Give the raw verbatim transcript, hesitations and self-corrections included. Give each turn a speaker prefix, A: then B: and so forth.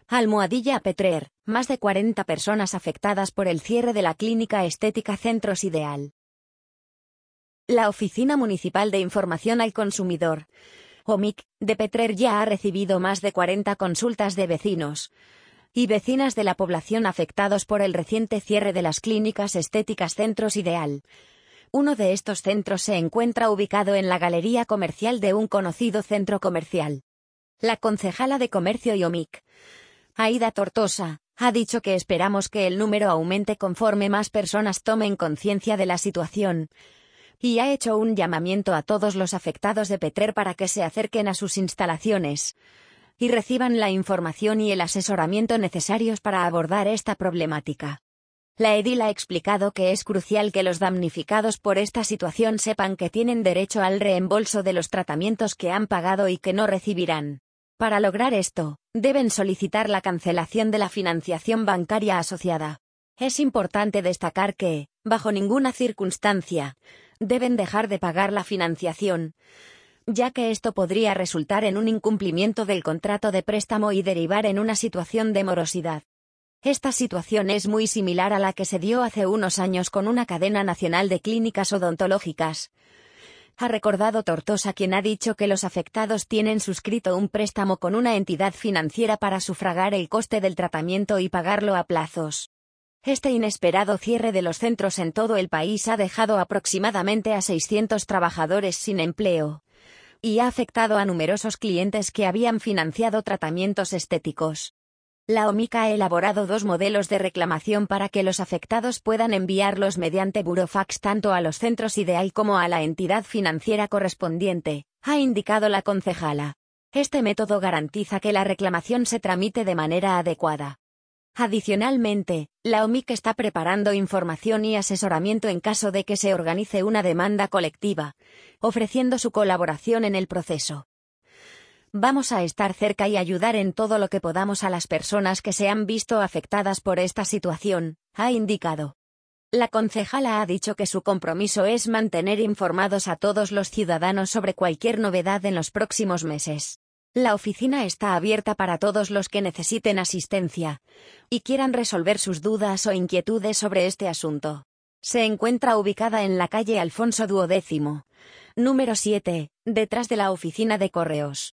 A: Almohadilla Petrer, más de cuarenta personas afectadas por el cierre de la clínica estética Centros Ideal. La Oficina Municipal de Información al Consumidor, O M I C, de Petrer ya ha recibido más de cuarenta consultas de vecinos y vecinas de la población afectados por el reciente cierre de las clínicas estéticas Centros Ideal. Uno de estos centros se encuentra ubicado en la galería comercial de un conocido centro comercial. La concejala de Comercio y O M I C, Aida Tortosa, ha dicho que esperamos que el número aumente conforme más personas tomen conciencia de la situación, y ha hecho un llamamiento a todos los afectados de Petrer para que se acerquen a sus instalaciones y reciban la información y el asesoramiento necesarios para abordar esta problemática. La edil ha explicado que es crucial que los damnificados por esta situación sepan que tienen derecho al reembolso de los tratamientos que han pagado y que no recibirán. Para lograr esto, deben solicitar la cancelación de la financiación bancaria asociada. Es importante destacar que, bajo ninguna circunstancia, deben dejar de pagar la financiación, ya que esto podría resultar en un incumplimiento del contrato de préstamo y derivar en una situación de morosidad. Esta situación es muy similar a la que se dio hace unos años con una cadena nacional de clínicas odontológicas. Ha recordado Tortosa, quien ha dicho que los afectados tienen suscrito un préstamo con una entidad financiera para sufragar el coste del tratamiento y pagarlo a plazos. Este inesperado cierre de los centros en todo el país ha dejado aproximadamente a seiscientos trabajadores sin empleo y ha afectado a numerosos clientes que habían financiado tratamientos estéticos. La O M I C ha elaborado dos modelos de reclamación para que los afectados puedan enviarlos mediante burofax tanto a los centros Ideal como a la entidad financiera correspondiente, ha indicado la concejala. Este método garantiza que la reclamación se tramite de manera adecuada. Adicionalmente, la O M I C está preparando información y asesoramiento en caso de que se organice una demanda colectiva, ofreciendo su colaboración en el proceso. Vamos a estar cerca y ayudar en todo lo que podamos a las personas que se han visto afectadas por esta situación, ha indicado. La concejala ha dicho que su compromiso es mantener informados a todos los ciudadanos sobre cualquier novedad en los próximos meses. La oficina está abierta para todos los que necesiten asistencia y quieran resolver sus dudas o inquietudes sobre este asunto. Se encuentra ubicada en la calle Alfonso Duodécimo, número siete, detrás de la oficina de correos.